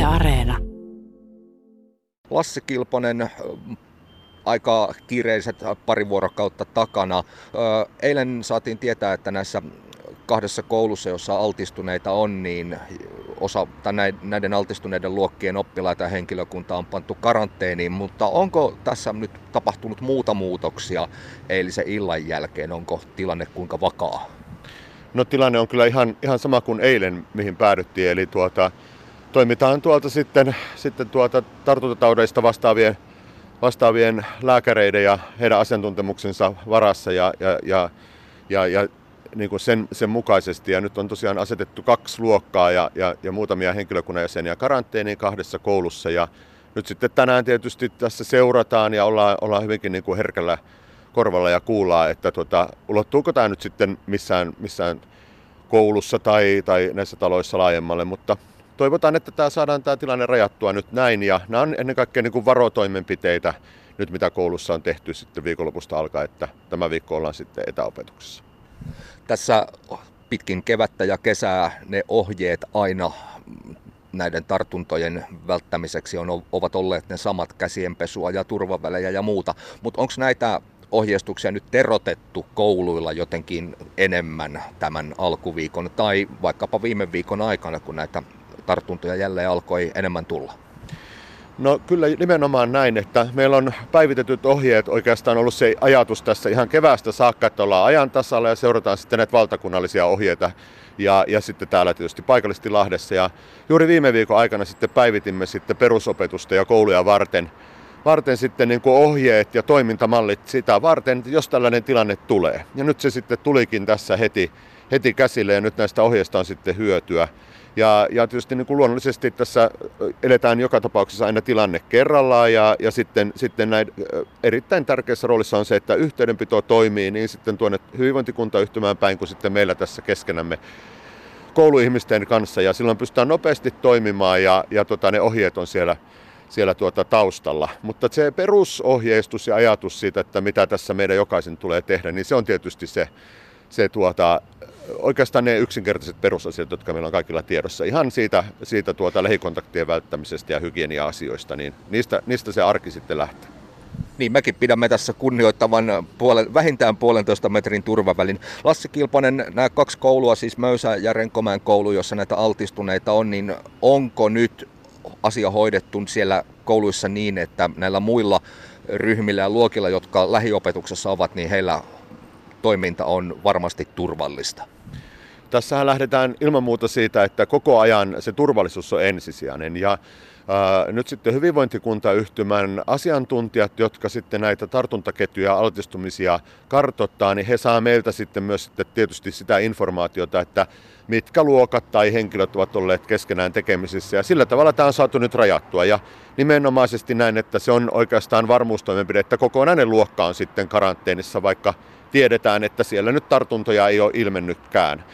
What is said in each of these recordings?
Yle Areena. Lassi Kilponen, aika kiireiset pari vuorokautta takana. Eilen saatiin tietää, että näissä kahdessa koulussa, jossa altistuneita on, niin näiden altistuneiden luokkien oppilaita ja henkilökunta on pantu karanteeniin, mutta onko tässä nyt tapahtunut muuta muutoksia eilisen illan jälkeen? Onko tilanne kuinka vakaa? No tilanne on kyllä ihan sama kuin eilen, mihin päädyttiin, eli toimitaan sitten tartuntataudeista vastaavien lääkäreiden ja heidän asiantuntemuksensa varassa ja niin kuin sen mukaisesti. Ja nyt on tosiaan asetettu 2 luokkaa ja muutamia henkilökunnan jäseniä karanteeniin 2 koulussa. Ja nyt sitten tänään tietysti tässä seurataan ja ollaan hyvinkin niin kuin herkällä korvalla ja kuullaan, että ulottuuko tämä nyt sitten missään koulussa tai näissä taloissa laajemmalle, mutta toivotaan, että saadaan tämä tilanne rajattua nyt näin, ja nämä on ennen kaikkea niin kuin varotoimenpiteitä nyt, mitä koulussa on tehty sitten viikonlopusta alkaen, että tämä viikko ollaan sitten etäopetuksessa. Tässä pitkin kevättä ja kesää ne ohjeet aina näiden tartuntojen välttämiseksi ovat olleet ne samat: käsienpesua ja turvavälejä ja muuta, mutta onko näitä ohjeistuksia nyt terotettu kouluilla jotenkin enemmän tämän alkuviikon tai vaikkapa viime viikon aikana, kun näitä tartuntoja jälleen alkoi enemmän tulla? No kyllä nimenomaan näin, että meillä on päivitetyt ohjeet oikeastaan ollut se ajatus tässä ihan keväästä saakka, että ollaan ajan tasalla ja seurataan sitten näitä valtakunnallisia ohjeita ja sitten täällä tietysti paikallisesti Lahdessa. Ja juuri viime viikon aikana sitten päivitimme sitten perusopetusta ja kouluja varten sitten niin kuin ohjeet ja toimintamallit sitä varten, jos tällainen tilanne tulee. Ja nyt se sitten tulikin tässä heti käsille ja nyt näistä ohjeista on sitten hyötyä. Ja tietysti niin kuin luonnollisesti tässä eletään joka tapauksessa aina tilanne kerrallaan ja sitten näin erittäin tärkeässä roolissa on se, että yhteydenpito toimii niin sitten tuonne hyvinvointikuntayhtymään päin kuin sitten meillä tässä keskenämme kouluihmisten kanssa, ja silloin pystytään nopeasti toimimaan ja ne ohjeet on siellä taustalla. Mutta se perusohjeistus ja ajatus siitä, että mitä tässä meidän jokaisen tulee tehdä, niin se on tietysti se oikeastaan ne yksinkertaiset perusasiat, jotka meillä on kaikilla tiedossa. Ihan siitä lähikontaktien välttämisestä ja hygienia-asioista, niin niistä se arki sitten lähtee. Niin, mekin pidämme tässä kunnioittavan vähintään 1,5 metrin turvavälin. Lassi Kilponen, nämä 2 koulua, siis Möysä ja Renkomäen koulu, jossa näitä altistuneita on, niin onko nyt asia hoidettu siellä kouluissa niin, että näillä muilla ryhmillä ja luokilla, jotka lähiopetuksessa ovat, niin heillä toiminta on varmasti turvallista? Tässähän lähdetään ilman muuta siitä, että koko ajan se turvallisuus on ensisijainen, ja nyt sitten hyvinvointikuntayhtymän asiantuntijat, jotka sitten näitä tartuntaketjuja ja altistumisia kartoittaa, niin he saa meiltä sitten myös sitten tietysti sitä informaatiota, että mitkä luokat tai henkilöt ovat olleet keskenään tekemisissä, ja sillä tavalla tämä on saatu nyt rajattua, ja nimenomaisesti näin, että se on oikeastaan varmuustoimenpide, että kokonainen luokka on sitten karanteenissa, vaikka tiedetään, että siellä nyt tartuntoja ei ole ilmennytkään.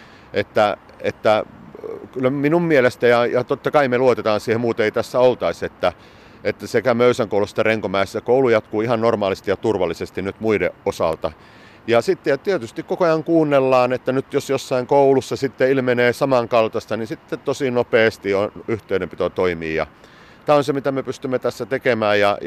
Että kyllä minun mielestä, ja totta kai me luotetaan siihen, muuten ei tässä oltaisi, että sekä Möysän koulussa että Renkomäessä koulu jatkuu ihan normaalisti ja turvallisesti nyt muiden osalta. Ja sitten tietysti koko ajan kuunnellaan, että nyt jos jossain koulussa sitten ilmenee samankaltaista, niin sitten tosi nopeasti yhteydenpito toimii. Ja tämä on se, mitä me pystymme tässä tekemään, ja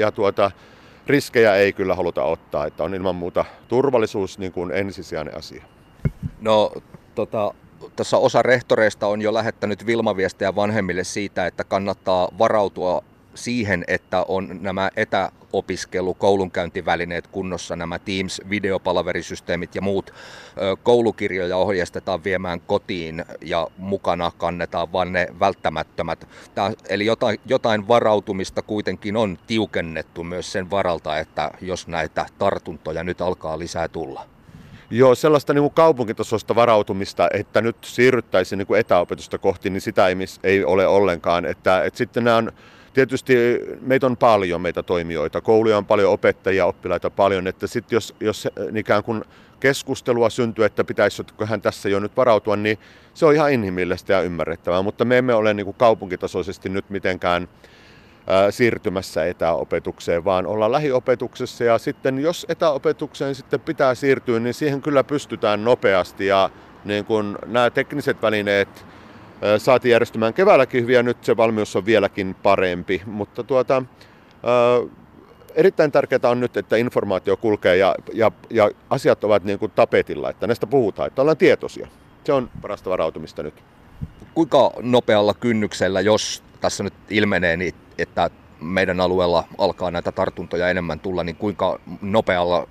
riskejä ei kyllä haluta ottaa, että on ilman muuta turvallisuus niin kuin ensisijainen asia. No, tässä osa rehtoreista on jo lähettänyt Wilma-viestejä vanhemmille siitä, että kannattaa varautua siihen, että on nämä koulunkäyntivälineet kunnossa, nämä Teams-videopalaverisysteemit ja muut. Koulukirjoja ohjeistetaan viemään kotiin ja mukana kannetaan vain ne välttämättömät. Eli jotain varautumista kuitenkin on tiukennettu myös sen varalta, että jos näitä tartuntoja nyt alkaa lisää tulla. Joo, sellaista niin kuin kaupunkitasoista varautumista, että nyt siirryttäisiin niin kuin etäopetusta kohti, niin sitä ei ole ollenkaan. Että sitten nämä on, tietysti meitä on paljon, meitä toimijoita, kouluja on paljon, opettajia, oppilaita paljon, että sitten jos ikään kuin keskustelua syntyy, että pitäisiköhän tässä jo nyt varautua, niin se on ihan inhimillistä ja ymmärrettävää, mutta me emme ole niin kuin kaupunkitasoisesti nyt mitenkään siirtymässä etäopetukseen, vaan ollaan lähiopetuksessa, ja sitten jos etäopetukseen sitten pitää siirtyä, niin siihen kyllä pystytään nopeasti, ja niin kun nämä tekniset välineet saatiin järjestymään keväälläkin hyvin ja nyt se valmius on vieläkin parempi, mutta erittäin tärkeää on nyt, että informaatio kulkee ja asiat ovat niin kuin tapetilla, että näistä puhutaan, että ollaan tietoisia. Se on parasta varautumista nyt. Kuinka nopealla kynnyksellä, jos tässä nyt ilmenee, niin että meidän alueella alkaa näitä tartuntoja enemmän tulla, niin kuinka nopealla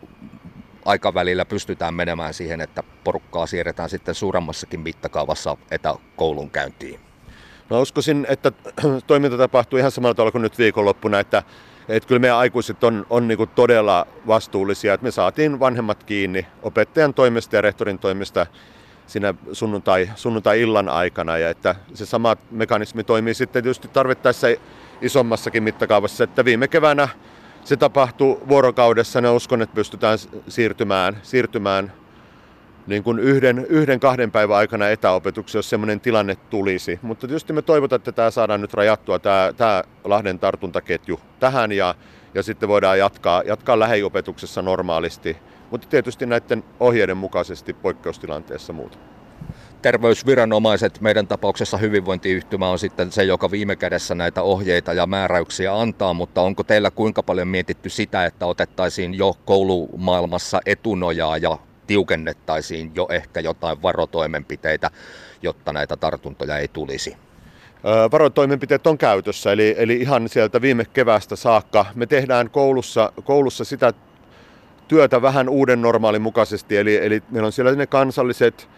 aikavälillä pystytään menemään siihen, että porukkaa siirretään sitten suuremmassakin mittakaavassa etäkoulun käyntiin? No uskoisin, että toiminta tapahtuu ihan samalla tavalla kuin nyt viikonloppuna, että kyllä meidän aikuiset on niin kuin todella vastuullisia, että me saatiin vanhemmat kiinni opettajan toimesta ja rehtorin toimesta siinä sunnuntai-illan aikana, ja että se sama mekanismi toimii sitten tietysti tarvittaessa isommassakin mittakaavassa, että viime keväänä se tapahtui vuorokaudessa, ja uskon, että pystytään siirtymään niin kuin yhden 2 päivän aikana etäopetukseen, jos sellainen tilanne tulisi. Mutta tietysti me toivotaan, että tämä saadaan nyt rajattua, tämä Lahden tartuntaketju tähän, ja sitten voidaan jatkaa lähiopetuksessa normaalisti, mutta tietysti näiden ohjeiden mukaisesti poikkeustilanteessa muuta. Terveysviranomaiset, meidän tapauksessa hyvinvointiyhtymä on sitten se, joka viime kädessä näitä ohjeita ja määräyksiä antaa, mutta onko teillä kuinka paljon mietitty sitä, että otettaisiin jo koulumaailmassa etunojaa ja tiukennettaisiin jo ehkä jotain varotoimenpiteitä, jotta näitä tartuntoja ei tulisi? Varotoimenpiteet on käytössä, eli ihan sieltä viime keväästä saakka. Me tehdään koulussa sitä työtä vähän uuden normaalin mukaisesti, eli meillä on siellä ne kansalliset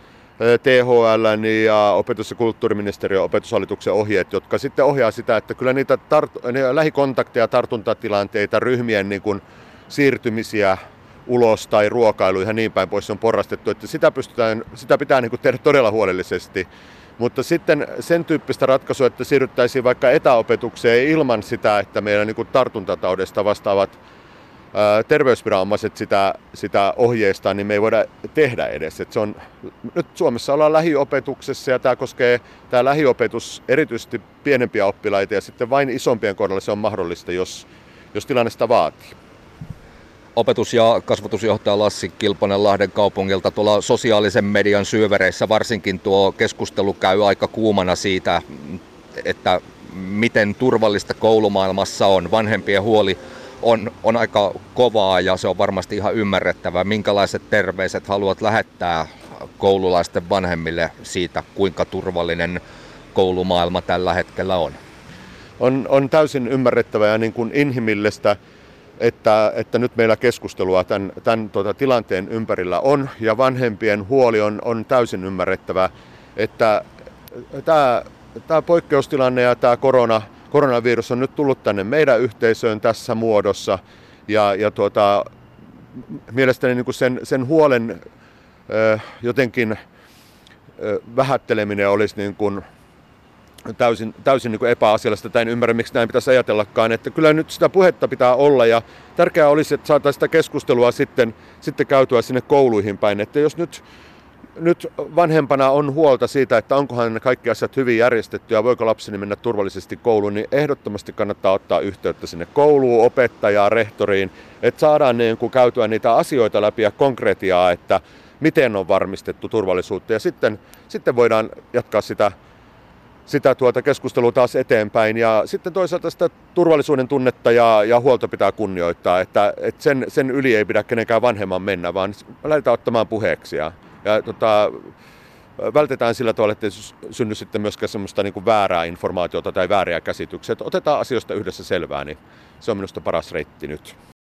THL ja opetus- ja kulttuuriministeriön opetushallituksen ohjeet, jotka sitten ohjaa sitä, että kyllä niitä lähikontakteja, tartuntatilanteita, ryhmien niin kuin siirtymisiä ulos tai ruokailu ja niin päin pois on porrastettu, että sitä pitää niin kuin tehdä todella huolellisesti. Mutta sitten sen tyyppistä ratkaisua, että siirryttäisiin vaikka etäopetukseen ilman sitä, että meillä niin kuin tartuntataudesta vastaavat terveysviranomaiset sitä ohjeistaa, niin me ei voida tehdä edes. Et nyt Suomessa ollaan lähiopetuksessa ja tämä lähiopetus erityisesti pienempiä oppilaita ja sitten vain isompien kohdalla se on mahdollista, jos tilanne sitä vaatii. Opetus- ja kasvatusjohtaja Lassi Kilponen Lahden kaupungilta. Tuolla sosiaalisen median syövereissä varsinkin tuo keskustelu käy aika kuumana siitä, että miten turvallista koulumaailmassa on. Vanhempien huoli on aika kovaa ja se on varmasti ihan ymmärrettävää. Minkälaiset terveiset haluat lähettää koululaisten vanhemmille siitä, kuinka turvallinen koulumaailma tällä hetkellä on? On täysin ymmärrettävää ja niin kuin inhimillistä, että nyt meillä keskustelua tämän tilanteen ympärillä on ja vanhempien huoli on täysin ymmärrettävää, että tämä poikkeustilanne ja tämä koronavirus on nyt tullut tänne meidän yhteisöön tässä muodossa ja mielestäni niin kuin sen huolen jotenkin vähätteleminen olisi niin kuin täysin niin kuin epäasiallista, tai en ymmärrä, miksi näin pitäisi ajatellakaan, että kyllä nyt sitä puhetta pitää olla, ja tärkeää olisi, että saataisiin sitä keskustelua sitten käytyä sinne kouluihin päin, että jos nyt vanhempana on huolta siitä, että onkohan kaikki asiat hyvin järjestetty ja voiko lapseni mennä turvallisesti kouluun, niin ehdottomasti kannattaa ottaa yhteyttä sinne kouluun, opettajaan, rehtoriin, että saadaan niin kuin käytyä niitä asioita läpi ja konkretiaa, että miten on varmistettu turvallisuutta, ja sitten voidaan jatkaa sitä keskustelua taas eteenpäin, ja sitten toisaalta sitä turvallisuuden tunnetta ja huolta pitää kunnioittaa, että sen yli ei pidä kenenkään vanhemman mennä, vaan lähdetään ottamaan puheeksi ja vältetään sillä tavalla, että ei synny sitten myöskään semmoista niin kuin väärää informaatiota tai vääriä käsityksiä, että otetaan asioista yhdessä selvää, niin se on minusta paras reitti nyt.